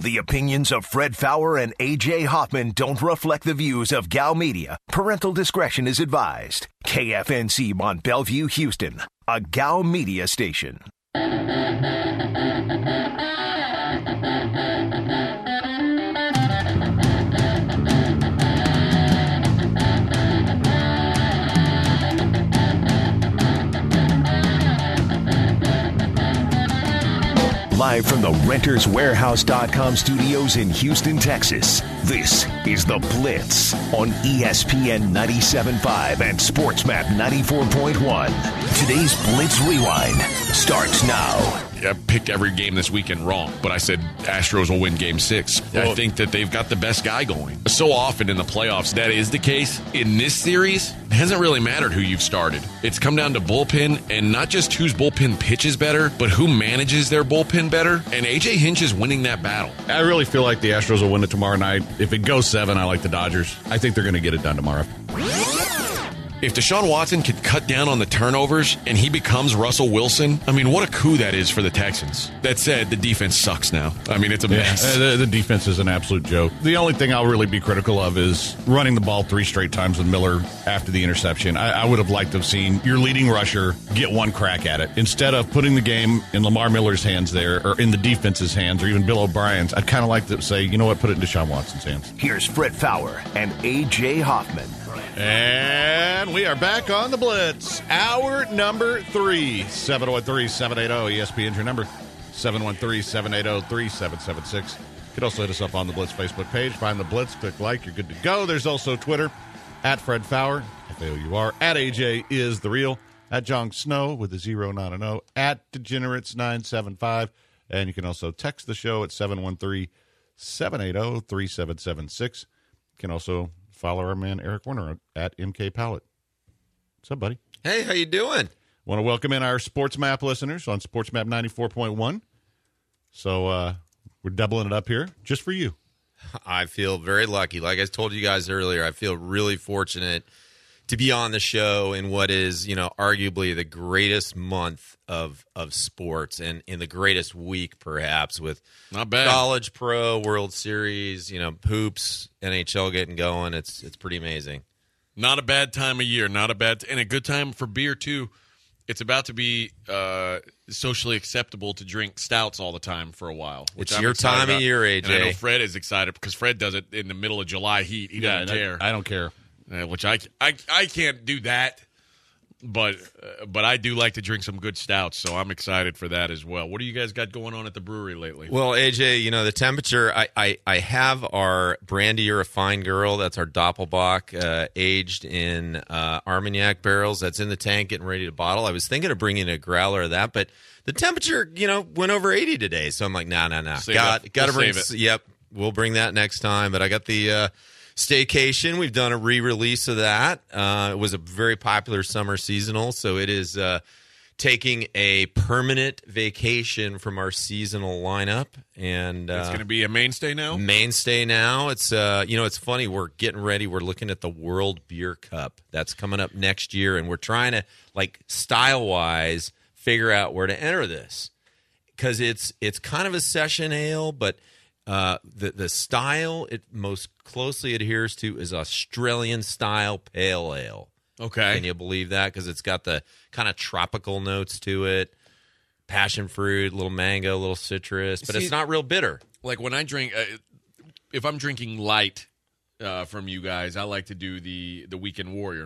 The opinions of Fred Fowler and A.J. Hoffman don't reflect the views of Gal Media. Parental discretion is advised. KFNC Mont Bellevue, Houston, a Gal Media station. Live from the RentersWarehouse.com studios in Houston, Texas, this is The Blitz on ESPN 97.5 and SportsMap 94.1. Today's Blitz Rewind starts now. I picked every game this weekend wrong, but I said Astros will win Game 6. I think that they've got the best guy going. So often in the playoffs, that is the case. In this series, it hasn't really mattered who you've started. It's come down to bullpen, and not just whose bullpen pitches better, but who manages their bullpen better. And A.J. Hinch is winning that battle. I really feel like the Astros will win it tomorrow night. If it goes 7, I like the Dodgers. I think they're going to get it done tomorrow. If Deshaun Watson could cut down on the turnovers and he becomes Russell Wilson, I mean, what a coup that is for the Texans. That said, the defense sucks now. I mean, it's a mess. The defense is an absolute joke. The only thing I'll really be critical of is running the ball 3 straight times with Miller after the interception. I would have liked to have seen your leading rusher get one crack at it. Instead of putting the game in Lamar Miller's hands there, or in the defense's hands, or even Bill O'Brien's, I'd kind of like to say, you know what, put it in Deshaun Watson's hands. Here's Fred Fowler and A.J. Hoffman. And we are back on the Blitz. Hour number 3, 713-780 ESPN's your number, 713-780-3776. You can also hit us up on the Blitz Facebook page. Find the Blitz, click like, you're good to go. There's also Twitter, at Fred Fowler, F-A-O-U-R, at AJ is the real, at John Snow with a 0, not an O, at Degenerates975. And you can also text the show at 713-780-3776. You can also follow our man Eric Warner at MK Pallet. What's up, buddy? Hey, how you doing? Want to welcome in our Sports Map listeners on Sports Map 94.1. So we're doubling it up here just for you. I feel very lucky. Like I told you guys earlier, I feel really fortunate to be on the show in what is, arguably the greatest month of sports and in the greatest week, perhaps, with not bad college, pro, World Series, hoops, NHL getting going. It's pretty amazing. Not a bad time of year. Not a bad and a good time for beer too. It's about to be socially acceptable to drink stouts all the time for a while. It's your time of year, AJ. And I know Fred is excited because Fred does it in the middle of July heat. He doesn't care. I don't care. Which I can't do that, but I do like to drink some good stouts, so I'm excited for that as well. What do you guys got going on at the brewery lately? Well, AJ, the temperature, I have our Brandy You're a Fine Girl, that's our Doppelbock, aged in Armagnac barrels. That's in the tank getting ready to bottle. I was thinking of bringing a growler of that, but the temperature, went over 80 today, so I'm like, no. Got to bring it. Yep, we'll bring that next time, but I got the Staycation. We've done a re-release of that. It was a very popular summer seasonal, so it is taking a permanent vacation from our seasonal lineup. And it's going to be a mainstay now? Mainstay now. It's it's funny. We're getting ready. We're looking at the World Beer Cup. That's coming up next year, and we're trying to, style-wise, figure out where to enter this. Because it's kind of a session ale, but the style it most closely adheres to is Australian-style pale ale. Okay. Can you believe that? Because it's got the kind of tropical notes to it. Passion fruit, a little mango, a little citrus. But it's not real bitter. Like when I drink, if I'm drinking light from you guys, I like to do the Weekend Warrior.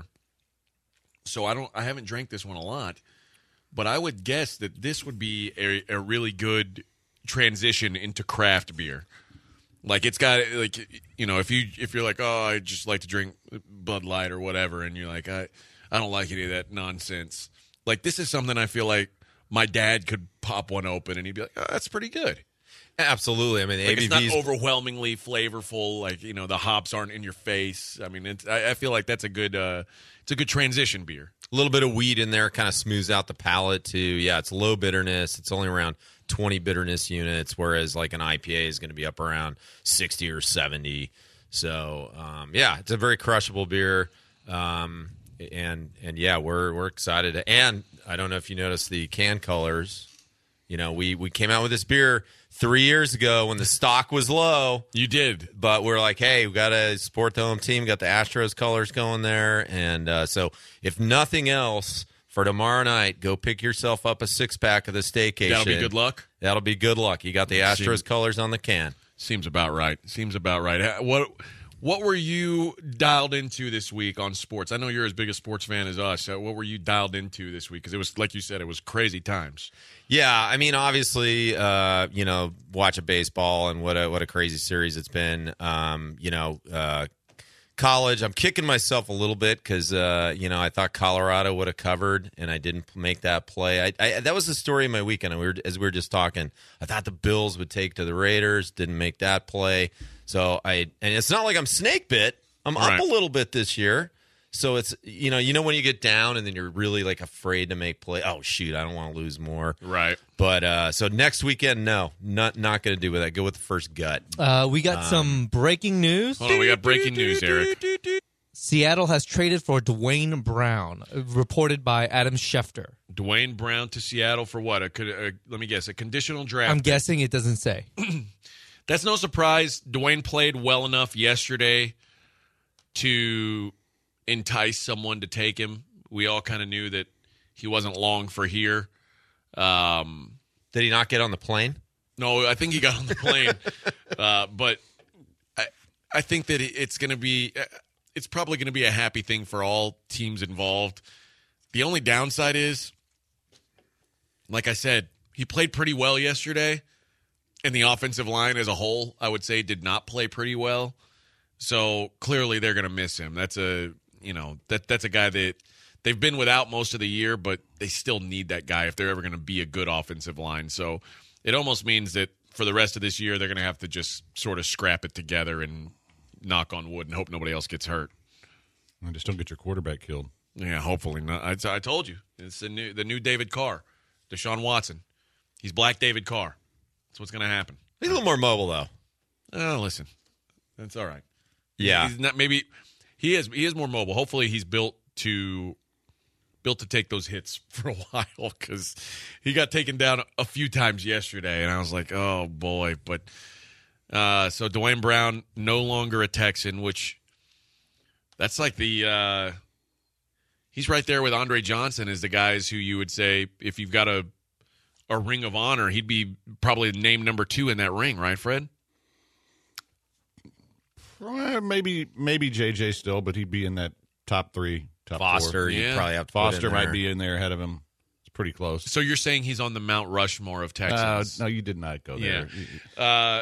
So I haven't drank this one a lot. But I would guess that this would be a really good transition into craft beer. Like it's got if you're like, oh, I just like to drink Bud Light or whatever, and you're like, I don't like any of that nonsense. Like this is something I feel like my dad could pop one open and he'd be like, oh, that's pretty good. Absolutely. I mean, the it's ABV's not overwhelmingly flavorful. Like the hops aren't in your face. I mean, I feel like that's a good transition beer. A little bit of wheat in there kind of smooths out the palate too. Yeah, it's low bitterness. It's only around 20 bitterness units, whereas like an IPA is going to be up around 60 or 70. So it's a very crushable beer. And yeah, we're excited. And I don't know if you noticed the can colors. You know, we came out with this beer 3 years ago when the stock was low. You did. But we're like, hey, we got to support the home team. We got the Astros colors going there. And so if nothing else, for tomorrow night, go pick yourself up a 6-pack of the Staycation. That'll be good luck? That'll be good luck. You got the Astros colors on the can. Seems about right. What were you dialed into this week on sports? I know you're as big a sports fan as us. So what were you dialed into this week? Because it was, like you said, it was crazy times. Yeah, I mean, obviously, watch a baseball and what a crazy series it's been. College, I'm kicking myself a little bit because, I thought Colorado would have covered, and I didn't make that play. That was the story of my weekend. As we were just talking, I thought the Bills would take to the Raiders, didn't make that play. So and it's not like I'm snake bit. I'm up a little bit this year. So it's, when you get down and then you're really like afraid to make play. Oh, shoot, I don't want to lose more. Right. But so next weekend, no, not going to do with that. Go with the first gut. We got some breaking news. Hold on, we got breaking news, Eric. Seattle has traded for Dwayne Brown, reported by Adam Schefter. Dwayne Brown to Seattle for what? Let me guess, a conditional draft. I'm guessing it doesn't say. That's no surprise. Dwayne played well enough yesterday to entice someone to take him. We all kind of knew that he wasn't long for here. Did he not get on the plane? No, I think he got on the plane. But I think that it's probably going to be a happy thing for all teams involved. The only downside is, like I said, he played pretty well yesterday, and the offensive line as a whole, I would say, did not play pretty well. So clearly they're going to miss him. That's a guy that they've been without most of the year, but they still need that guy if they're ever going to be a good offensive line. So it almost means that for the rest of this year, they're going to have to just sort of scrap it together and knock on wood and hope nobody else gets hurt. And just don't get your quarterback killed. Yeah, hopefully not. I told you. It's the new David Carr, Deshaun Watson. He's Black David Carr. That's what's going to happen. He's a little more mobile, though. Oh, listen. That's all right. Yeah. He's not, maybe he is more mobile. Hopefully he's built to take those hits for a while, because he got taken down a few times yesterday, and I was like, oh, boy. But so Dwayne Brown no longer a Texan, which that's like the he's right there with Andre Johnson as the guys who you would say if you've got a ring of honor, he'd be probably named number 2 in that ring, right, Fred? Maybe JJ still, but he'd be in that top 3, top Foster, 4. you probably have to Foster put in might there. be in there ahead of him. It's pretty close. So you're saying he's on the Mount Rushmore of Texans? No, you did not go there. Yeah.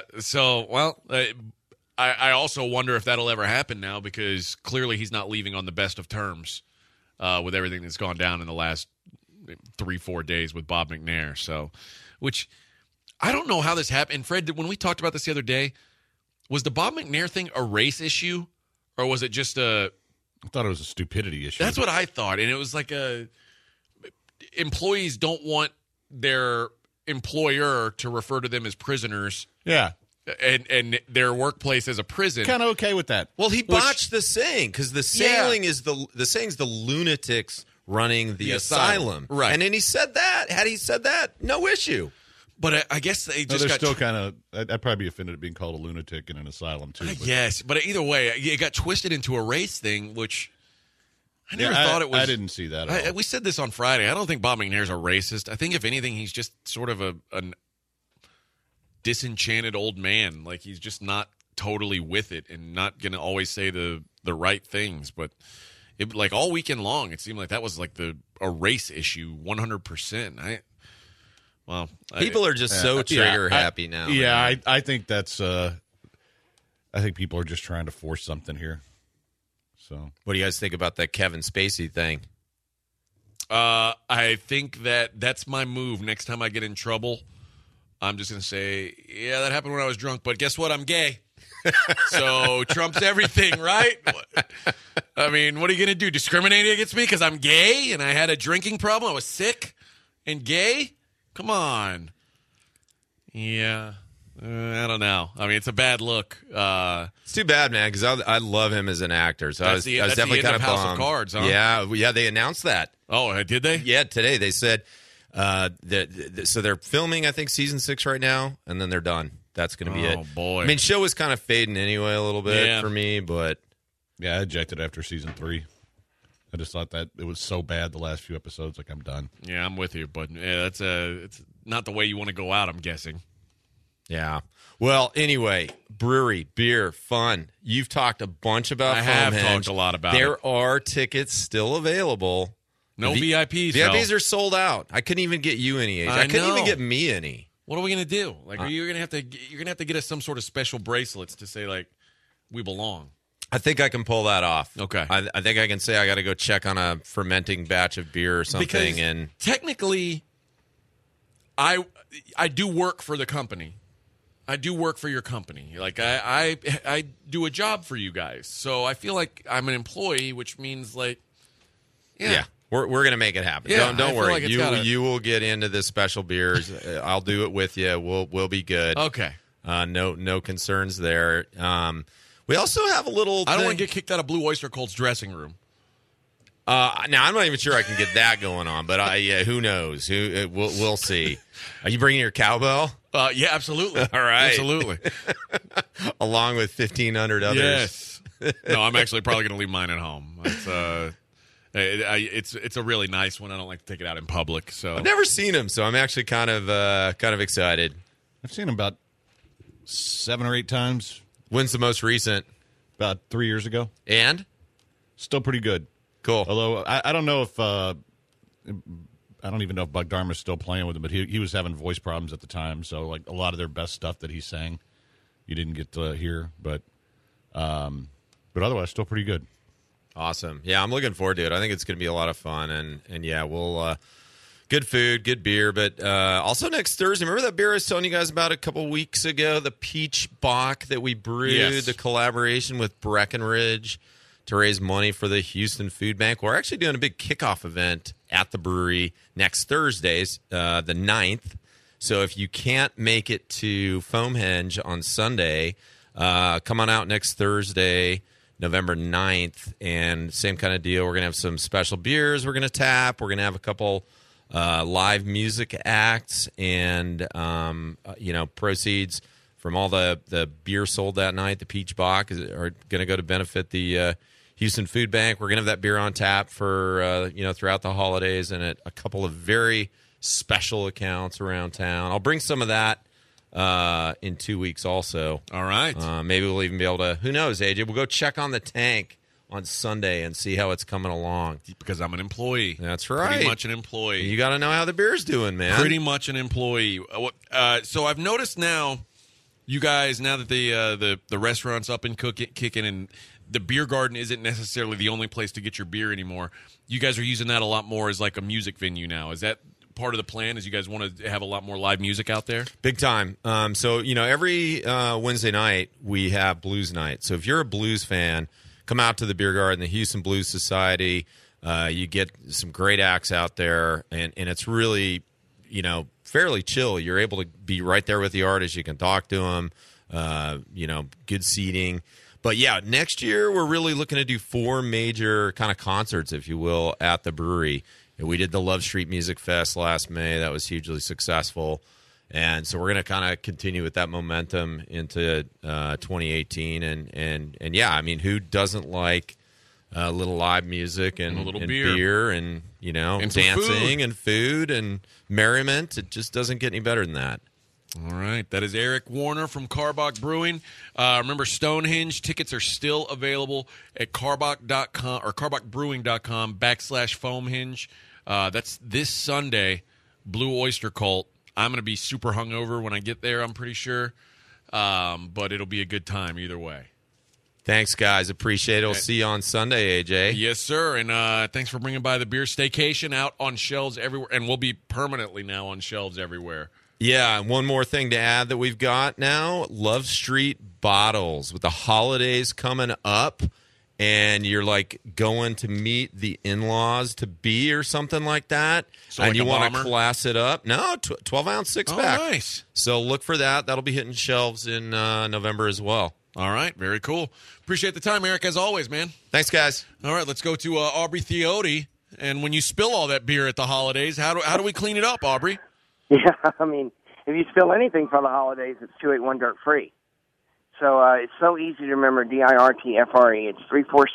I also wonder if that'll ever happen now, because clearly he's not leaving on the best of terms with everything that's gone down in the last 3-4 days with Bob McNair. So, which I don't know how this happened. And Fred, when we talked about this the other day, was the Bob McNair thing a race issue, or was it just I thought it was a stupidity issue. That's what I thought, and it was like employees don't want their employer to refer to them as prisoners. Yeah. And their workplace as a prison. Kind of okay with that. Well, he botched the saying, because the saying is the saying's the lunatics running the asylum. Right. And then he said that. Had he said that, no issue. But I guess they just got still kind of. I'd probably be offended at being called a lunatic in an asylum too. Yes, but either way, it got twisted into a race thing, which I never thought it was. I didn't see that at all. We said this on Friday. I don't think Bob McNair's a racist. I think if anything, he's just sort of a disenchanted old man. Like, he's just not totally with it and not going to always say the right things. But like all weekend long, it seemed like that was like a race issue, 100%. People are just so trigger happy now. Yeah, I think that's. I think people are just trying to force something here. So, what do you guys think about that Kevin Spacey thing? I think that's my move. Next time I get in trouble, I'm just going to say, yeah, that happened when I was drunk, but guess what? I'm gay. So trumps everything, right? I mean, what are you going to do? Discriminate against me because I'm gay and I had a drinking problem? I was sick and gay? Come on. Yeah. I don't know. I mean, it's a bad look. It's too bad, man, because I love him as an actor. So I was definitely kind of House bummed. of Cards, huh? Yeah, they announced that. Oh, did they? Yeah, today they said So they're filming, I think, season 6 right now, and then they're done. That's going to be it. Oh, boy. I mean, show was kind of fading anyway a little bit for me, but Yeah, I ejected after season 3. I just thought that it was so bad the last few episodes, like I'm done. Yeah, I'm with you, but it's not the way you want to go out, I'm guessing. yeah. Well, anyway, brewery, beer, fun. You've talked a bunch about I have Foamhenge. talked a lot about There are tickets still available. No VIPs. VIPs though. are sold out. I couldn't even get you any, AJ. I I couldn't even know. get me any. What are we gonna do? Like, are you gonna have to? You're gonna have to get us some sort of special bracelets to say like we belong. I think I can pull that off. Okay. I think I can say I got to go check on a fermenting batch of beer or something. Because and technically, I do work for the company. I do work for your company. Like I do a job for you guys. So I feel like I'm an employee, which means like, yeah. We're gonna make it happen. Yeah, I Don't feel worry. like it's You will get into the special beers. I'll do it with you. We'll be good. Okay. No concerns there. We also have a little. I don't want to get kicked out of Blue Oyster Cult's dressing room. Now I'm not even sure I can get that going on, but who knows? We'll see. Are you bringing your cowbell Yeah, absolutely. All right. Absolutely. along with 1,500 others? Yes. No, I'm actually probably going to leave mine at home. It's a really nice one. I don't like to take it out in public. So I've never seen him, so I'm actually kind of excited. I've seen him about 7 or 8 times, When's the most recent? about 3 years ago. And Still pretty good. cool. Although I don't know if I don't even know if Bug Dharma's still playing with him, but he was having voice problems at the time. So like a lot of their best stuff that he sang, you didn't get to hear. But otherwise, still pretty good. Awesome. Yeah, I'm looking forward to it. I think it's going to be a lot of fun, and yeah, we'll good food, good beer, but also next Thursday. Remember that beer I was telling you guys about a couple weeks ago, the Peach Bock that we brewed, Yes. the collaboration with Breckenridge to raise money for the Houston Food Bank. We're actually doing a big kickoff event at the brewery next Thursdays, the 9th. So if you can't make it to Foamhenge on Sunday, come on out next Thursday, November 9th, and same kind of deal. We're going to have some special beers we're going to tap. We're going to have a couple live music acts, and proceeds from all the beer sold that night, the Peach Bock, are going to go to benefit the Houston Food Bank. We're going to have that beer on tap for throughout the holidays, and at a couple of very special accounts around town. I'll bring some of that in 2 weeks also. all right. Maybe we'll even be able to, who knows, AJ, we'll go check on the tank on Sunday and see how it's coming along. Because I'm an employee. That's right. Pretty much an employee. You got to know how the beer's doing, man. Pretty much an employee. So I've noticed now, you guys, now that the restaurant's up and kicking, and the beer garden isn't necessarily the only place to get your beer anymore. You guys are using that a lot more as like a music venue now. Is that part of the plan? Is you guys want to have a lot more live music out there? Big time. So, every Wednesday night we have blues night. So if you're a blues fan, come out to the beer garden, the Houston Blues Society. You get some great acts out there, and it's really, fairly chill. You're able to be right there with the artists. You can talk to them, good seating. But, yeah, next year we're really looking to do 4 major kind of concerts, if you will, at the brewery. We did the Love Street Music Fest last May. That was hugely successful. And so we're going to kind of continue with that momentum into 2018. And yeah, I mean, who doesn't like a little live music and a little and beer. and, And some dancing food. and food and merriment? It just doesn't get any better than that. All right. That is Eric Warner from Carbach Brewing. Remember, Stonehenge tickets are still available at carbach.com or carbachbrewing.com/Foamhenge. That's this Sunday, Blue Oyster Cult. I'm going to be super hungover when I get there, I'm pretty sure. But it'll be a good time either way. Thanks, guys. Appreciate it. We'll see you on Sunday, AJ. Yes, sir. And thanks for bringing by the beer staycation, out on shelves everywhere. And we'll be permanently now on shelves everywhere. Yeah, and one more thing to add that we've got now, Love Street bottles. With the holidays coming up and you're like going to meet the in-laws to be or something like that, So and like you a want to bomber? class it up. No, 12-ounce six-pack. Oh, nice. So look for that. That'll be hitting shelves in November as well. All right. Very cool. Appreciate the time, Eric, as always, man. Thanks, guys. All right. Let's go to Aubrey Theote. And when you spill all that beer at the holidays, how do we clean it up, Aubrey? Yeah, I mean, if you spill anything for the holidays, it's 281 Dirt Free. So it's so easy to remember, DIRTFRE. It's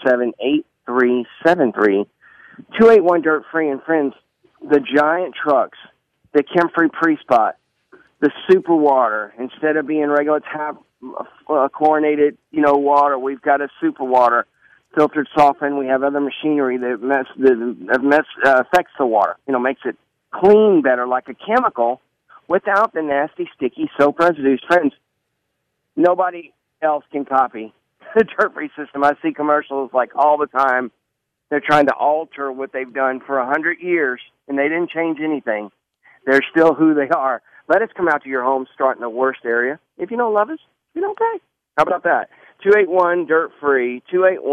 347-8373. 281 Dirt Free. And friends, the giant trucks, the Chem-Free Pre-Spot, the Super Water, instead of being regular tap chlorinated, water, we've got a Super Water, filtered, softened. We have other machinery that affects the water, makes it clean better, like a chemical, without the nasty, sticky soap residues. Friends, nobody else can copy the dirt-free system. I see commercials like all the time. They're trying to alter what they've done for 100 years, and they didn't change anything. They're still who they are. Let us come out to your home, start in the worst area. If you don't love us, you don't pay. How about that? 281 Dirt Free,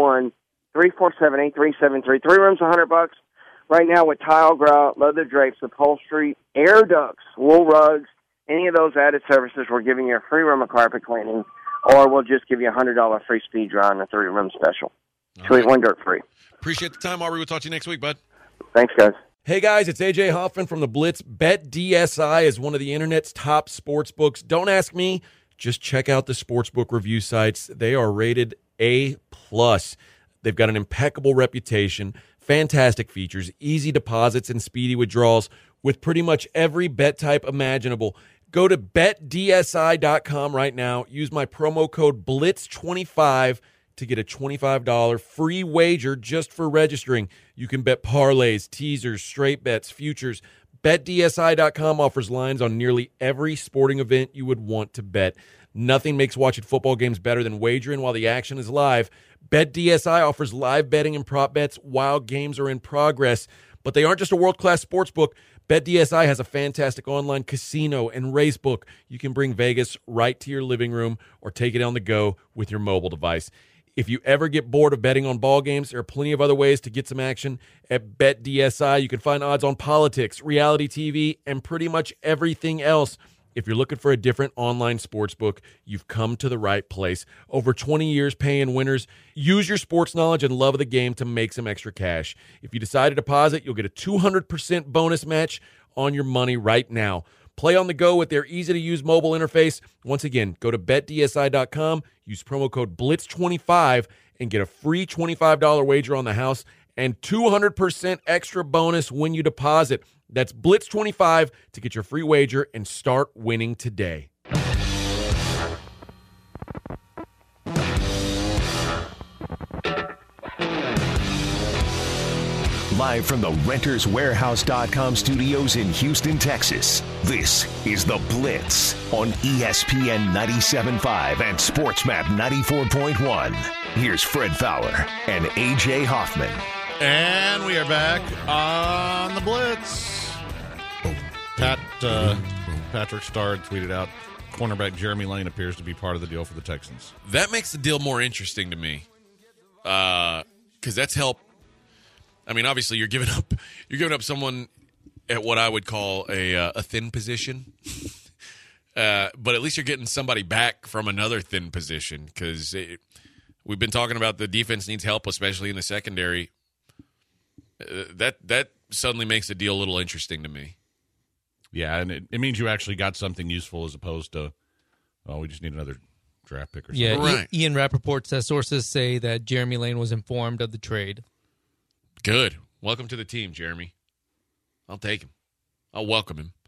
281-347-8373. 3 rooms, $100 right now with tile, grout, leather drapes, upholstery, air ducts, wool rugs, any of those added services. We're giving you a free room of carpet cleaning, or we'll just give you a $100 free speed dry on the 3-room special. 281 Dirt Free. Appreciate the time, Aubrey. We'll talk to you next week, bud. Thanks, guys. Hey guys, it's AJ Hoffman from the Blitz. BetDSI is one of the internet's top sports books. Don't ask me, just check out the sportsbook review sites. They are rated A+. They've got an impeccable reputation, fantastic features, easy deposits, and speedy withdrawals with pretty much every bet type imaginable. Go to betdsi.com right now. Use my promo code BLITZ25 to get a $25 free wager just for registering. You can bet parlays, teasers, straight bets, futures. BetDSI.com offers lines on nearly every sporting event you would want to bet. Nothing makes watching football games better than wagering while the action is live. BetDSI offers live betting and prop bets while games are in progress. But they aren't just a world-class sports book. BetDSI has a fantastic online casino and race book. You can bring Vegas right to your living room or take it on the go with your mobile device. If you ever get bored of betting on ball games, there are plenty of other ways to get some action at BetDSI. You can find odds on politics, reality TV, and pretty much everything else. If you're looking for a different online sports book, you've come to the right place. Over 20 years paying winners. Use your sports knowledge and love of the game to make some extra cash. If you decide to deposit, you'll get a 200% bonus match on your money right now. Play on the go with their easy-to-use mobile interface. Once again, go to betdsi.com, use promo code BLITZ25, and get a free $25 wager on the house and 200% extra bonus when you deposit. That's BLITZ25 to get your free wager and start winning today. Live from the RentersWarehouse.com studios in Houston, Texas, this is The Blitz on ESPN 97.5 and SportsMap 94.1. Here's Fred Fowler and AJ Hoffman. And we are back on The Blitz. Patrick Starr tweeted out, cornerback Jeremy Lane appears to be part of the deal for the Texans. That makes the deal more interesting to me, because that's help. I mean, obviously, you're giving up someone at what I would call a thin position, but at least you're getting somebody back from another thin position, because we've been talking about the defense needs help, especially in the secondary. That suddenly makes the deal a little interesting to me. Yeah, and it means you actually got something useful as opposed to, we just need another draft pick or something. Yeah, Right. Ian Rappaport says sources say that Jeremy Lane was informed of the trade. Good. Welcome to the team, Jeremy. I'll take him. I'll welcome him.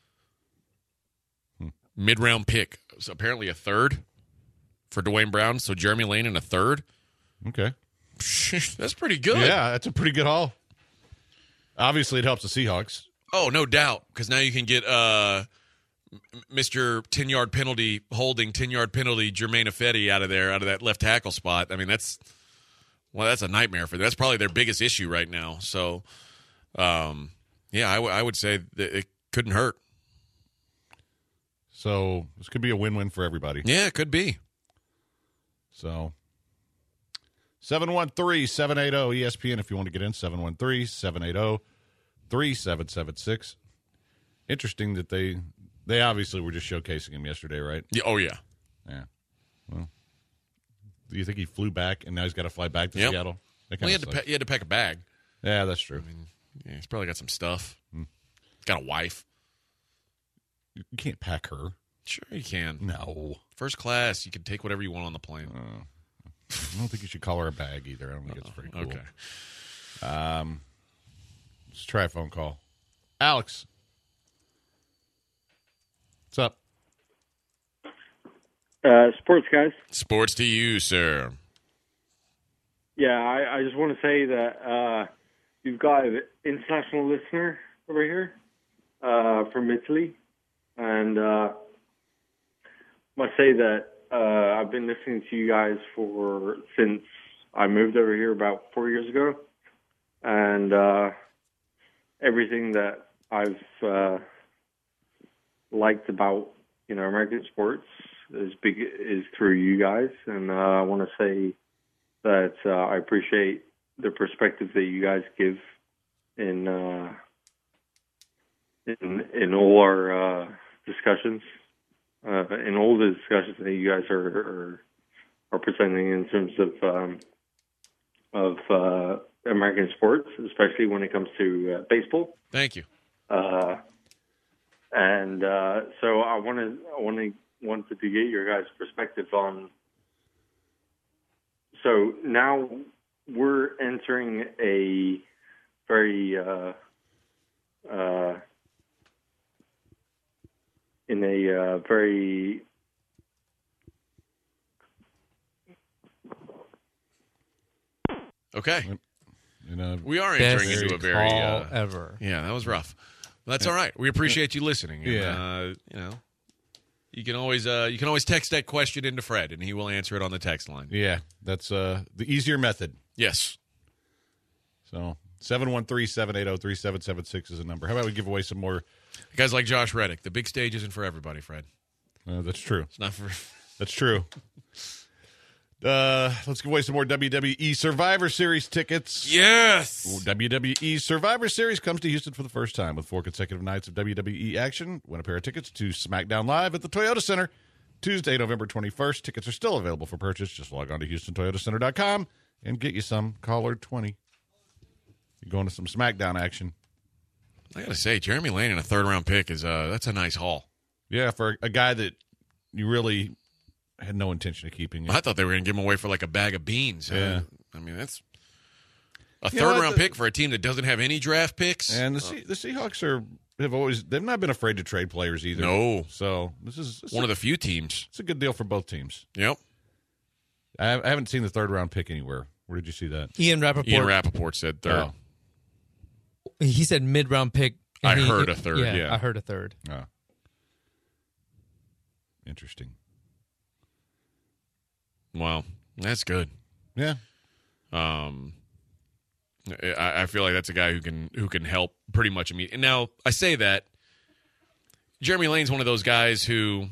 Mid-round pick. So apparently a third for Dwayne Brown. So Jeremy Lane in a third. Okay. That's pretty good. Yeah, that's a pretty good haul. Obviously, it helps the Seahawks. Oh, no doubt. Because now you can get Mr. 10-yard penalty, holding 10-yard penalty, Jermaine Ifedi out of that left tackle spot. I mean, that's a nightmare for them. That's probably their biggest issue right now. So, yeah, I would say that it couldn't hurt. So this could be a win-win for everybody. Yeah, it could be. So 713-780-ESPN if you want to get in, 713-780-3776. Interesting that they obviously were just showcasing him yesterday, right? Yeah. Oh, yeah. Yeah. Well, do you think he flew back and now he's got to fly back to Seattle? Well, he had to pack a bag. Yeah, that's true. Yeah, he's probably got some stuff. Got a wife. You can't pack her. Sure, you can. No. First class, you can take whatever you want on the plane. I don't think you should call her a bag either. I don't think it's pretty cool. Okay. Let's try a phone call. Alex. What's up? Sports guys. Sports to you, sir. Yeah, I just want to say that you've got an international listener over here from Italy, and must say that I've been listening to you guys since I moved over here about 4 years ago, and everything that I've liked about American sports is through you guys, and I want to say that I appreciate the perspective that you guys give in all our discussions, in all the discussions that you guys are presenting in terms of American sports, especially when it comes to baseball. Thank you. And so I wanted to get your guys' perspective on. So now we're entering a very Okay. In We are entering Best into a very call ever. Yeah, that was rough. That's all right. We appreciate you listening. And, Yeah. you can always text that question into Fred, and he will answer it on the text line. Yeah, that's the easier method. Yes. So 713-780-3776 is a number. How about we give away some more? Guys like Josh Reddick, the big stage isn't for everybody, Fred. That's true. It's not for. That's true. Let's give away some more WWE Survivor Series tickets. Yes. WWE Survivor Series comes to Houston for the first time with 4 consecutive nights of WWE action. Win a pair of tickets to SmackDown Live at the Toyota Center Tuesday, November 21st. Tickets are still available for purchase. Just log on to HoustonToyotaCenter.com and get you some. Caller 20. You're going to some SmackDown action. I got to say, Jeremy Lane in a third-round pick that's a nice haul. Yeah, for a guy that you really had no intention of keeping. I thought they were going to give him away for like a bag of beans. Yeah. I mean, that's a third-round pick for a team that doesn't have any draft picks. And the Seahawks they've not been afraid to trade players either. No. So this is one of the few teams. It's a good deal for both teams. Yep. I haven't seen the third-round pick anywhere. Where did you see that? Ian Rappaport said third. Oh. He said mid-round pick. I heard a third. Yeah, I heard a third. Oh. Interesting. Wow, that's good. Yeah. I feel like that's a guy who can help pretty much immediately. Now, I say that Jeremy Lane's one of those guys who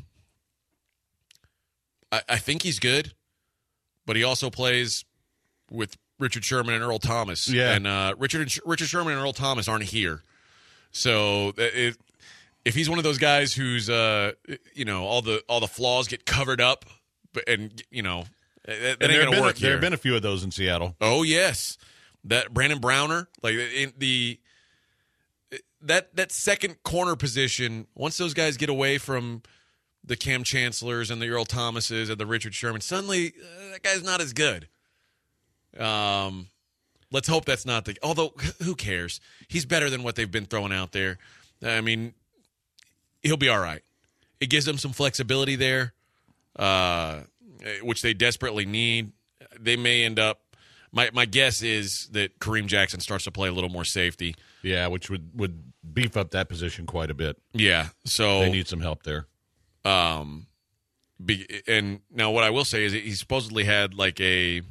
I think he's good, but he also plays with Richard Sherman and Earl Thomas. Yeah. And Richard Sherman and Earl Thomas aren't here. So if he's one of those guys who's all the flaws get covered up, and that ain't going to work here. There have been a few of those in Seattle. Oh yes, that Brandon Browner, like that second corner position. Once those guys get away from the Cam Chancellors and the Earl Thomases and the Richard Sherman, suddenly that guy's not as good. Let's hope that's not the. Although who cares? He's better than what they've been throwing out there. I mean, he'll be all right. It gives them some flexibility there, which they desperately need. They may end up. My guess is that Kareem Jackson starts to play a little more safety. Yeah, which would beef up that position quite a bit. Yeah, so they need some help there. And now what I will say is he supposedly had like a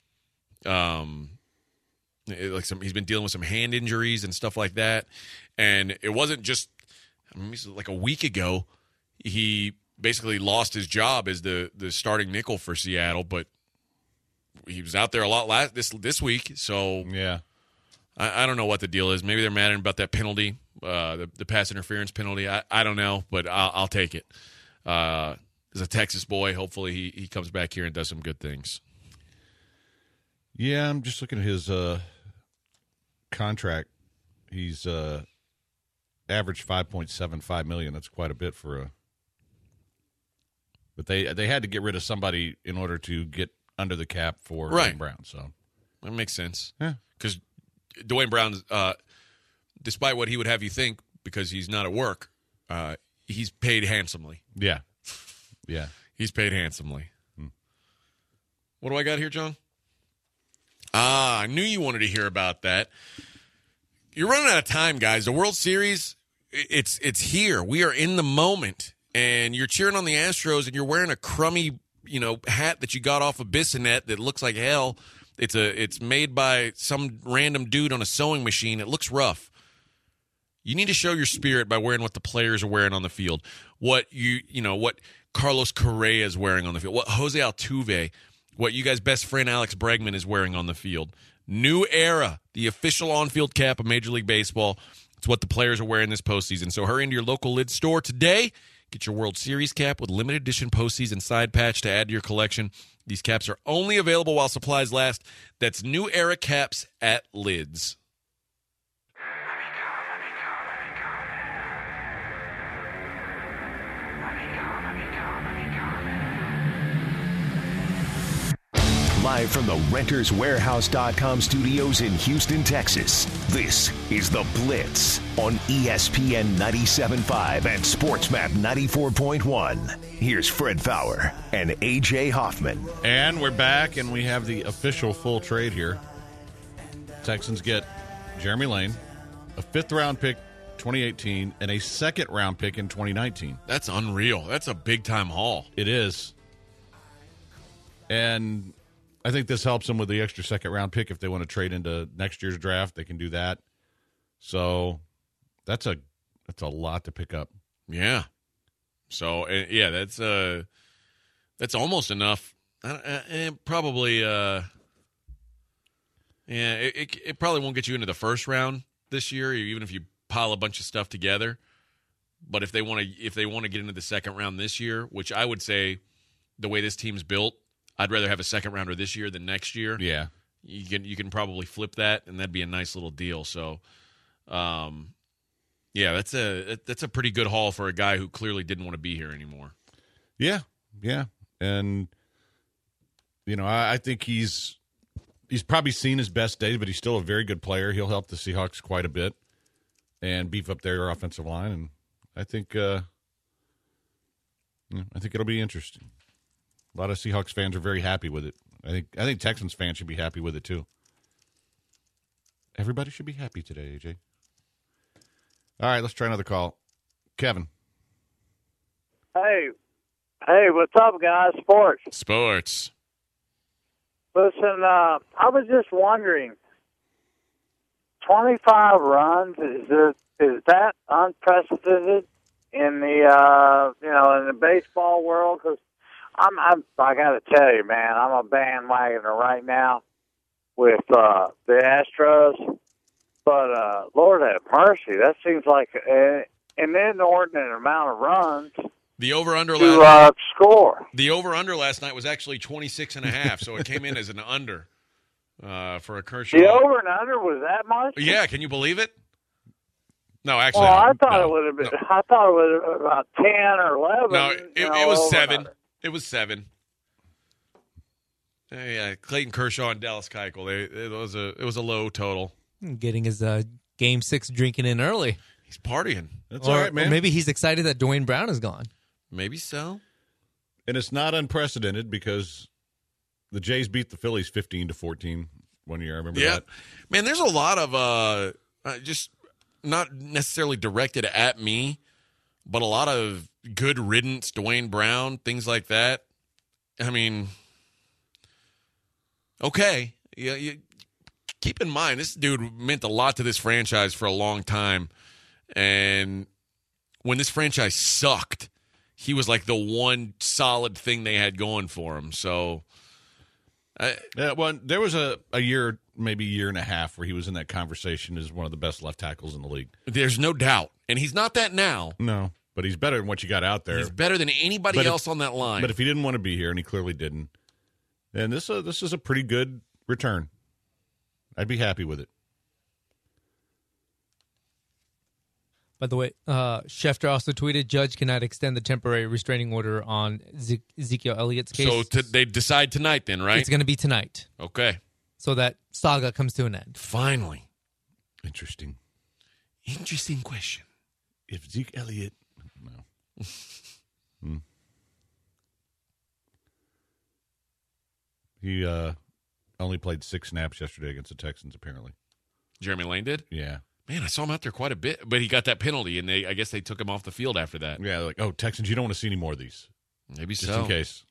he's been dealing with some hand injuries and stuff like that, and it wasn't just like a week ago he basically lost his job as the starting nickel for Seattle, but he was out there a lot this week. So yeah, I don't know what the deal is. Maybe they're mad at him about that penalty, the pass interference penalty. I don't know, but I'll take it. As a Texas boy, hopefully he comes back here and does some good things. Yeah, I'm just looking at his contract. He's averaged $5.75 million. That's quite a bit for a. But they had to get rid of somebody in order to get under the cap for Right. Dwayne Brown. So That makes sense. Yeah. Because Dwayne Brown, despite what he would have you think, because he's not at work, he's paid handsomely. yeah. He's paid handsomely. What do I got here, John? I knew you wanted to hear about that. You're running out of time, guys. The World Series, it's here. We are in the moment, and you're cheering on the Astros, and you're wearing a crummy, hat that you got off of Bissonnette that looks like hell. It's made by some random dude on a sewing machine. It looks rough. You need to show your spirit by wearing what the players are wearing on the field. What what Carlos Correa is wearing on the field. What Jose Altuve, what you guys' best friend Alex Bregman is wearing on the field. New Era, the official on-field cap of Major League Baseball. It's what the players are wearing this postseason. So hurry into your local Lids store today. Get your World Series cap with limited edition postseason side patch to add to your collection. These caps are only available while supplies last. That's New Era caps at Lids. Live from the RentersWarehouse.com studios in Houston, Texas, this is The Blitz on ESPN 97.5 and SportsMap 94.1. Here's Fred Fowler and A.J. Hoffman. And we're back, and we have the official full trade here. Texans get Jeremy Lane, a fifth-round pick 2018, and a second-round pick in 2019. That's unreal. That's a big-time haul. It is. And I think this helps them with the extra second-round pick. If they want to trade into next year's draft, they can do that. So that's a lot to pick up. Yeah. So that's almost enough. Probably. It probably won't get you into the first round this year, even if you pile a bunch of stuff together. But if they want to get into the second round this year, which I would say, the way this team's built, I'd rather have a second rounder this year than next year. Yeah, you can probably flip that, and that'd be a nice little deal. So, that's a pretty good haul for a guy who clearly didn't want to be here anymore. Yeah, and I think he's probably seen his best days, but he's still a very good player. He'll help the Seahawks quite a bit and beef up their offensive line, and I think it'll be interesting. A lot of Seahawks fans are very happy with it. I think Texans fans should be happy with it too. Everybody should be happy today, AJ. All right, let's try another call. Kevin. Hey, what's up, guys? Sports. Listen, I was just wondering, 25 runs, is that unprecedented in the in the baseball world? Because I got to tell you, man, I'm a bandwagoner right now with the Astros. But Lord have mercy, that seems like an inordinate amount of runs. The over-under to score. The over-under last night was actually 26.5, so it came in as an under for a Kershaw. The over and under was that much? Yeah, can you believe it? No, actually, well, I thought it would have been. No. I thought it was about 10 or 11. No, it was 7. It was 7. Yeah, Clayton Kershaw and Dallas Keuchel. It was a low total. Getting his Game 6 drinking in early. He's partying. That's all right, man. Or maybe he's excited that Dwayne Brown is gone. Maybe so. And it's not unprecedented because the Jays beat the Phillies 15-14 one year. I remember that. Man, there's a lot of just not necessarily directed at me, but a lot of good riddance, Dwayne Brown, things like that. I mean, okay. Yeah, keep in mind, this dude meant a lot to this franchise for a long time. And when this franchise sucked, he was like the one solid thing they had going for him. So, there was a year, maybe year and a half, where he was in that conversation as one of the best left tackles in the league. There's no doubt. And he's not that now. No, but he's better than what you got out there. He's better than anybody else on that line. But if he didn't want to be here, and he clearly didn't, then this is a pretty good return. I'd be happy with it. By the way, Schefter also tweeted, Judge cannot extend the temporary restraining order on Ezekiel Elliott's case. So they decide tonight then, right? It's going to be tonight. Okay. So that saga comes to an end. Finally. Interesting question. If Zeke Elliott... No. He only played 6 snaps yesterday against the Texans, apparently. Jeremy Lane did? Yeah. Man, I saw him out there quite a bit, but he got that penalty, and I guess they took him off the field after that. Yeah, like, oh, Texans, you don't want to see any more of these. Maybe Just so. in case.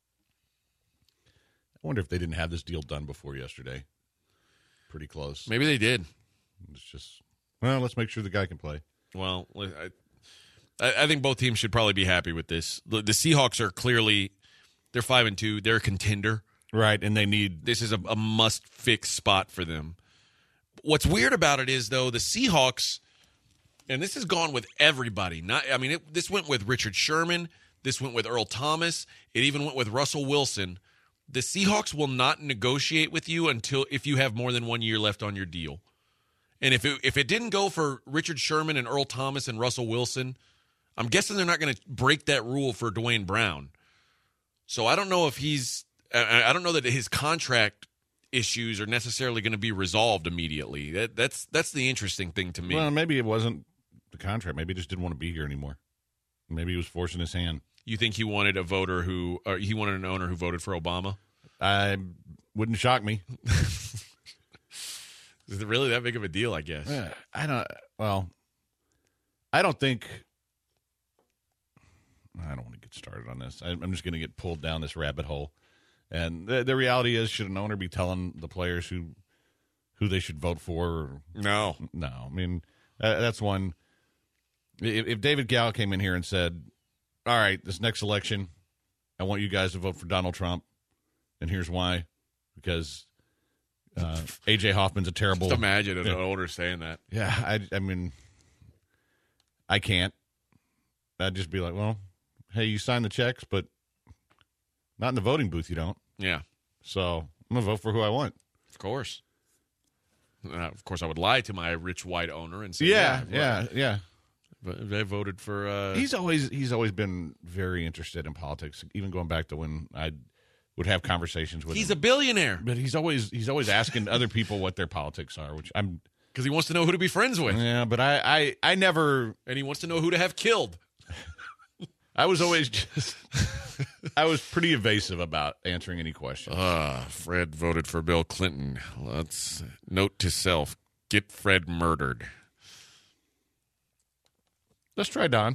I wonder if they didn't have this deal done before yesterday. Pretty close. Maybe they did. It's just, well, let's make sure the guy can play. Well, I think both teams should probably be happy with this. The Seahawks are clearly, they're 5-2. They're a contender. Right, and they need... This is a must-fix spot for them. What's weird about it is, though, the Seahawks, and this has gone with everybody. This went with Richard Sherman. This went with Earl Thomas. It even went with Russell Wilson. The Seahawks will not negotiate with you if you have more than 1 year left on your deal. And if it didn't go for Richard Sherman and Earl Thomas and Russell Wilson, I'm guessing they're not going to break that rule for Dwayne Brown. So I don't know if I don't know that his contract issues are necessarily going to be resolved immediately. That's the interesting thing to me. Well, maybe it wasn't the contract. Maybe he just didn't want to be here anymore. Maybe he was forcing his hand. You think he wanted an owner who voted for Obama? Wouldn't shock me. Is it really that big of a deal, I guess? I don't think. I don't want to get started on this. I'm just going to get pulled down this rabbit hole. And the reality is, should an owner be telling the players who they should vote for? No. I mean, that's one. If David Gallo came in here and said, all right, this next election, I want you guys to vote for Donald Trump, and here's why. Because A.J. Hoffman's a terrible... Just imagine an owner saying that. Yeah, I mean, I can't. I'd just be like, well, hey, you sign the checks, but not in the voting booth, you don't. Yeah. So I'm going to vote for who I want. Of course. Of course, I would lie to my rich white owner and say, yeah. But they voted for... He's always been very interested in politics, even going back to when I would have conversations with him. He's a billionaire. But he's always asking other people what their politics are, which I'm... Because he wants to know who to be friends with. Yeah, but I never... And he wants to know who to have killed. I was always just... I was pretty evasive about answering any questions. Fred voted for Bill Clinton. Let's note to self, get Fred murdered. Let's try Don.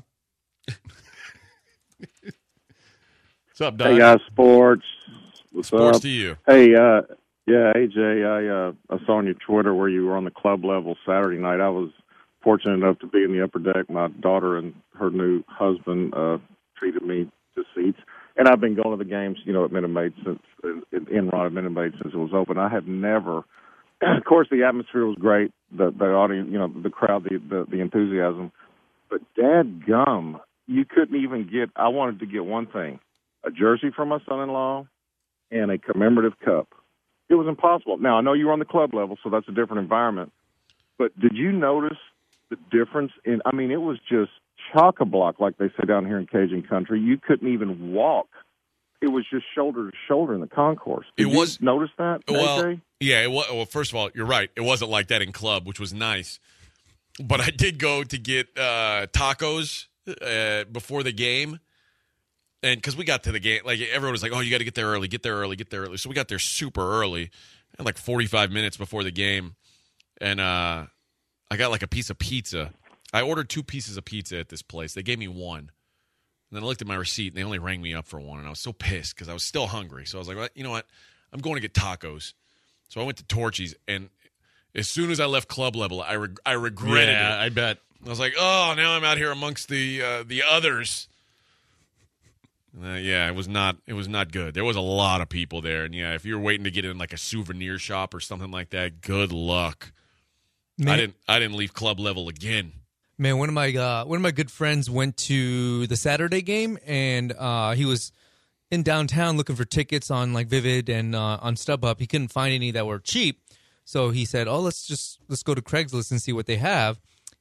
What's up, Don? Hey, guys, sports. What's Sports up? to you. Hey, yeah, AJ, I saw on your Twitter where you were on the club level Saturday night. I was fortunate enough to be in the upper deck. My daughter and her new husband treated me to seats. And I've been going to the games, at Minute Maid since Enron at Minute Maid since it was open. I have never, of course, the atmosphere was great. The audience, the crowd, the enthusiasm. But dadgum, you couldn't even get. I wanted to get one thing: a jersey for my son-in-law and a commemorative cup. It was impossible. Now I know you were on the club level, so that's a different environment. But did you notice the difference in? I mean, it was just chock-a-block, like they say down here in Cajun country. You couldn't even walk. It was just shoulder to shoulder in the concourse. Did you notice that, AJ? Yeah. Well, first of all, you're right. It wasn't like that in club, which was nice. But I did go to get tacos before the game. And because we got to the game, like everyone was like, oh, you got to get there early, get there early, get there early. So we got there super early, and like 45 minutes before the game. And I got like a piece of pizza. I ordered 2 pieces of pizza at this place. They gave me 1. And then I looked at my receipt, and they only rang me up for 1. And I was so pissed because I was still hungry. So I was like, well, you know what? I'm going to get tacos. So I went to Torchy's, and as soon as I left club level, I regretted it. Yeah, I bet. I was like, oh, now I'm out here amongst the others. Yeah, it was not good. There was a lot of people there, and yeah, if you're waiting to get in like a souvenir shop or something like that, good luck. Man, I didn't leave club level again. Man, one of my good friends went to the Saturday game, and he was in downtown looking for tickets on like Vivid and on StubHub. He couldn't find any that were cheap, so he said, "Oh, let's go to Craigslist and see what they have."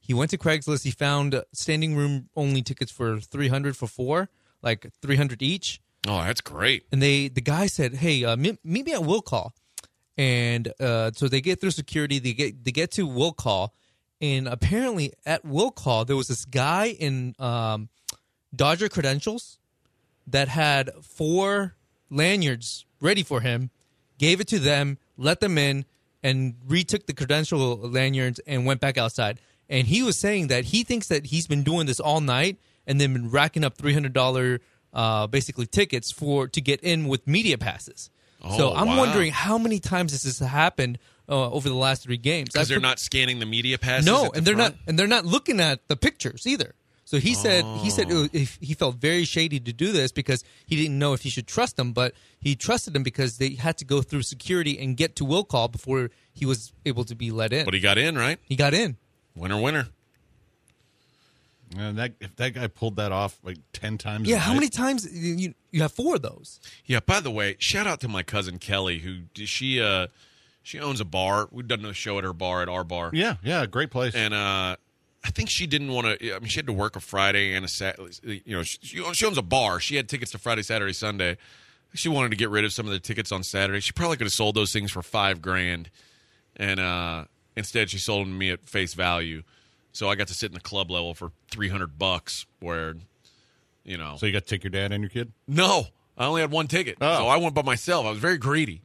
He went to Craigslist. He found standing room only tickets for $300 for 4, like $300 each. Oh, that's great. And the guy said, "Hey, meet me at Will Call." And so they get through security. They get to Will Call, and apparently at Will Call there was this guy in Dodger credentials that had 4 lanyards ready for him. Gave it to them, let them in, and retook the credential lanyards and went back outside. And he was saying that he thinks that he's been doing this all night and then been racking up $300 basically tickets to get in with media passes. So I'm wondering how many times this has happened over the last 3 games. Because they're not scanning the media passes. No, and they're not looking at the pictures either. So he said he felt very shady to do this because he didn't know if he should trust them, but he trusted them because they had to go through security and get to Will Call before he was able to be let in. But he got in, right? He got in. Winner. And if that guy pulled that off like 10 times. Yeah, how many times you have 4 of those? Yeah. By the way, shout out to my cousin Kelly, who she owns a bar. We've done a show at her bar, at our bar. Yeah, great place. And I think she didn't want to. I mean, she had to work a Friday and a Saturday. You know, she owns a bar. She had tickets to Friday, Saturday, Sunday. She wanted to get rid of some of the tickets on Saturday. She probably could have sold those things for $5,000, and instead she sold them to me at face value. So I got to sit in the club level for $300, where, you know. So you got to take your dad and your kid? No, I only had 1 ticket, so I went by myself. I was very greedy.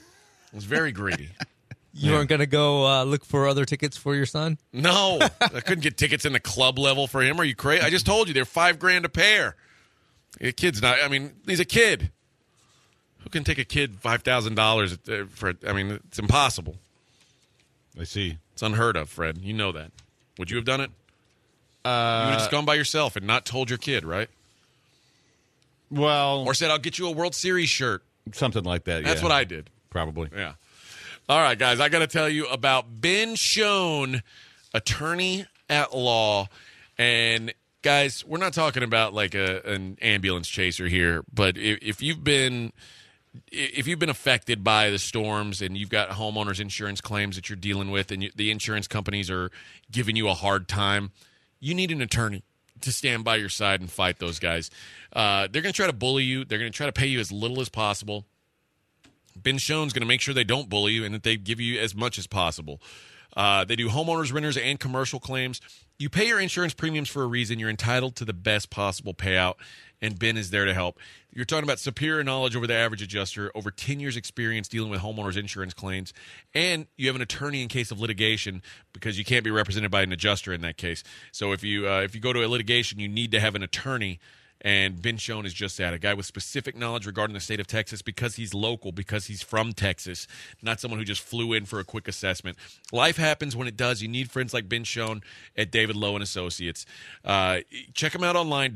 You weren't going to go look for other tickets for your son? No, I couldn't get tickets in the club level for him. Are you crazy? I just told you they're $5,000 a pair. The kid's not. I mean, he's a kid. Who can take a kid $5,000 for? I mean, it's impossible. I see. It's unheard of, Fred. You know that. Would you have done it? You would have just gone by yourself and not told your kid, right? Well, or said, "I'll get you a World Series shirt." Something like that. That's what I did. Probably. Yeah. All right, guys, I got to tell you about Ben Schoen, attorney at law. And, guys, we're not talking about like an ambulance chaser here, but if you've been affected by the storms and you've got homeowners insurance claims that you're dealing with and the insurance companies are giving you a hard time, you need an attorney to stand by your side and fight those guys. They're going to try to bully you. They're going to try to pay you as little as possible. Ben Schoen's going to make sure they don't bully you and that they give you as much as possible. They do homeowners, renters, and commercial claims. You pay your insurance premiums for a reason. You're entitled to the best possible payout, and Ben is there to help. You're talking about superior knowledge over the average adjuster, over 10 years experience dealing with homeowners insurance claims, and you have an attorney in case of litigation because you can't be represented by an adjuster in that case. So if you go to a litigation, you need to have an attorney. And Ben Schoen is just that, a guy with specific knowledge regarding the state of Texas because he's local, because he's from Texas, not someone who just flew in for a quick assessment. Life happens when it does. You need friends like Ben Schoen at David Lowe & Associates. Check him out online,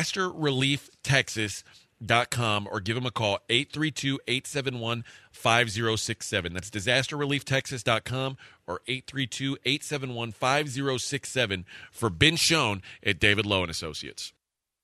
disasterrelieftexas.com, or give him a call, 832-871-5067. That's disasterrelieftexas.com or 832-871-5067 for Ben Schoen at David Lowe & Associates.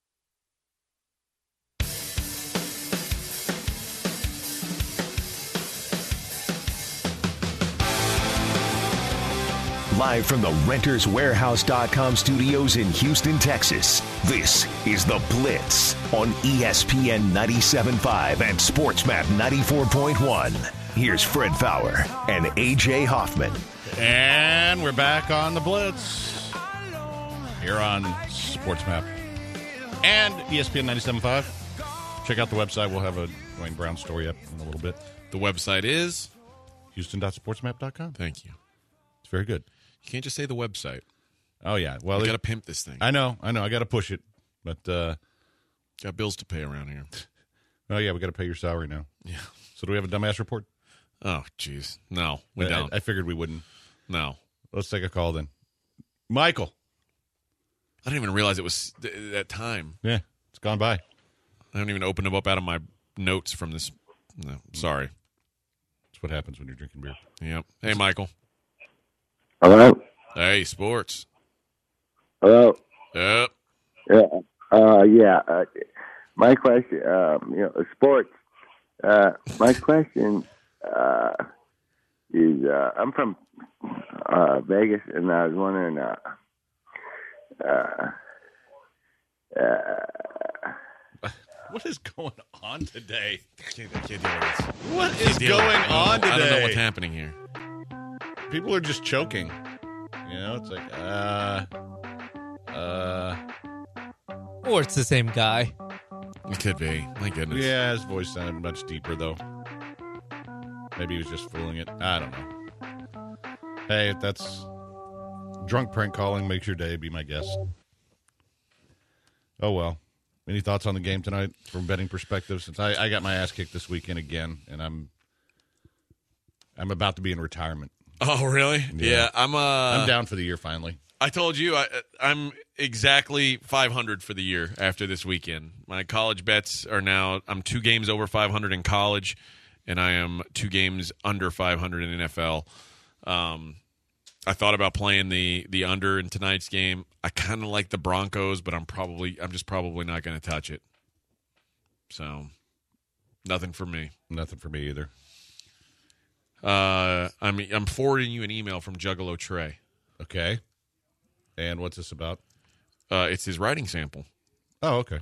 Live from the RentersWarehouse.com studios in Houston, Texas, this is The Blitz on ESPN 97.5 and SportsMap 94.1. Here's Fred Fowler and A.J. Hoffman. And we're back on The Blitz here on SportsMap and ESPN 97.5. Check out the website. We'll have a Dwayne Brown story up in a little bit. The website is? Houston.sportsmap.com. Thank you. It's very good. You can't just say the website. Oh, yeah. Well, you got to pimp this thing. I know. I got to push it. But got bills to pay around here. Oh, yeah. We got to pay your salary now. Yeah. So do we have a dumbass report? Oh, jeez. No, we don't. I figured we wouldn't. No. Let's take a call then. Michael. I didn't even realize it was that time. Yeah. It's gone by. I haven't even opened them up out of my notes from this. No, sorry. That's what happens when you're drinking beer. Yep. Hey, Michael. Hello. Hey, sports. Hello. Yep. Yeah. My question, sports. My question is, I'm from Vegas, and I was wondering, What is going on today? I can't deal with this. What is going on today? I don't know what's happening here. People are just choking. You know, it's like, Or it's the same guy. It could be. My goodness. Yeah, his voice sounded much deeper, though. Maybe he was just fooling it. I don't know. Hey, if that's drunk prank calling makes your day, be my guest. Oh, well. Any thoughts on the game tonight from betting perspective? Since I got my ass kicked this weekend again, and I'm about to be in retirement. Oh, really? Yeah. I'm down for the year finally. I told you I'm exactly 500 for the year after this weekend. My college bets are now I'm 2 games over 500 in college, and I am 2 games under 500 in NFL. I thought about playing the under in tonight's game. I kind of like the Broncos, but I'm just probably not going to touch it. So, nothing for me. Nothing for me either. I'm forwarding you an email from Juggalo Trey. Okay. And what's this about? It's his writing sample. Oh, okay.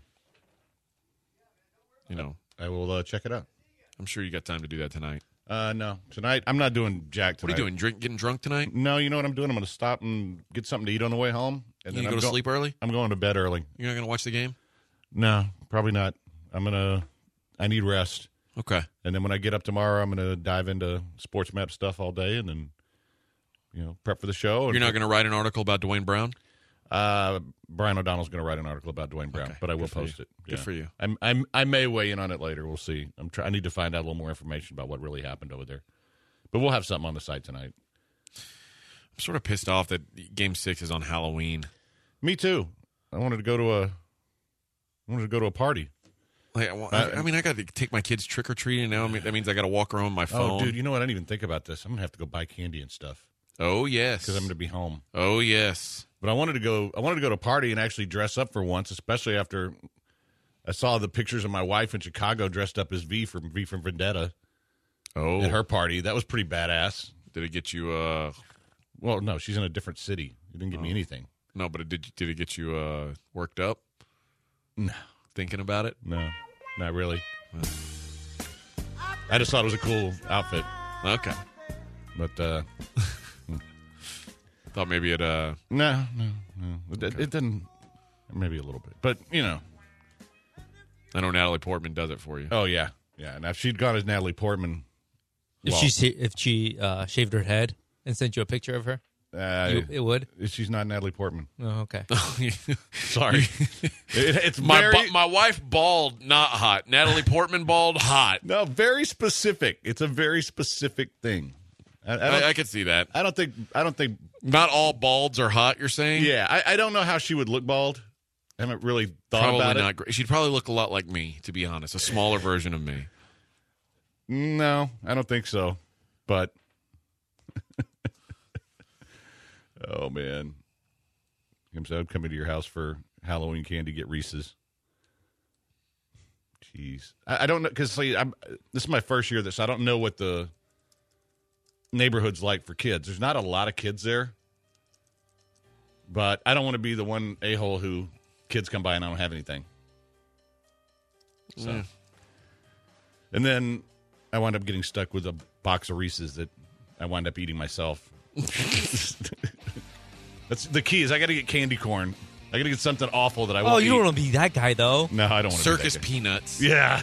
You know, I will check it out. I'm sure you got time to do that tonight. No. Tonight, I'm not doing jack tonight. What are you doing? Getting drunk tonight? No, you know what I'm doing? I'm going to stop and get something to eat on the way home. And You then go to sleep early? I'm going to bed early. You're not going to watch the game? No, probably not. I need rest. Okay. And then when I get up tomorrow, I'm going to dive into sports map stuff all day and then, prep for the show. You're not going to write an article about Dwayne Brown? Brian O'Donnell's going to write an article about Dwayne Brown, Okay. but I will Good for post you. it. Good for you. I may weigh in on it later. We'll see. I need to find out a little more information about what really happened over there. But we'll have something on the site tonight. I'm sort of pissed off that Game 6 is on Halloween. Me too. I wanted to go to a party. Like, I mean, I got to take my kids trick or treating now. I mean, that means I got to walk around with my phone. Oh, dude, you know what? I didn't even think about this. I'm gonna have to go buy candy and stuff Oh yes, because I'm gonna be home. Oh yes. But I wanted to go to a party and actually dress up for once, especially after I saw the pictures of my wife in Chicago dressed up as V from Vendetta. Oh, At her party. That was pretty badass. Did it get you? Well, no, she's in a different city. It didn't give me anything. No, but did it get you worked up? No. Thinking about it? No, not really. I just thought it was a cool outfit. Okay. But, Thought maybe it. No. It didn't. Maybe a little bit. But, I know Natalie Portman does it for you. Oh, yeah. Yeah. Now, if she'd gone as Natalie Portman. If she shaved her head and sent you a picture of her, it would. She's not Natalie Portman. Oh, okay. Sorry. It's my wife bald, not hot. Natalie Portman bald, hot. No, very specific. It's a very specific thing. I could see that. I don't think. Not all balds are hot. You're saying? Yeah, I don't know how she would look bald. I haven't really thought Probably about not it. great. She'd probably look a lot like me, to be honest. A smaller version of me. No, I don't think so. But oh man, I'm coming to your house for Halloween candy. Get Reese's. Jeez, I don't know because this is my first year. So I don't know what the neighborhood's like for kids. There's not a lot of kids there, but I don't want to be the one a-hole who kids come by and I don't have anything. So, and then I wound up getting stuck with a box of Reese's that I wound up eating myself. That's the key. Is I got to get candy corn. I got to get something awful that I won't. Oh, you don't want to be that guy, though. No, I don't want to. Circus be that guy. peanuts. Yeah.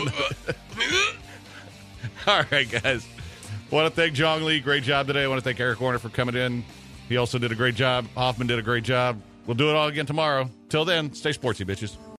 All right, guys. I want to thank Jong Lee. Great job today. I want to thank Eric Warner for coming in. He also did a great job. Hoffman did a great job. We'll do it all again tomorrow. Till then, stay sportsy, bitches.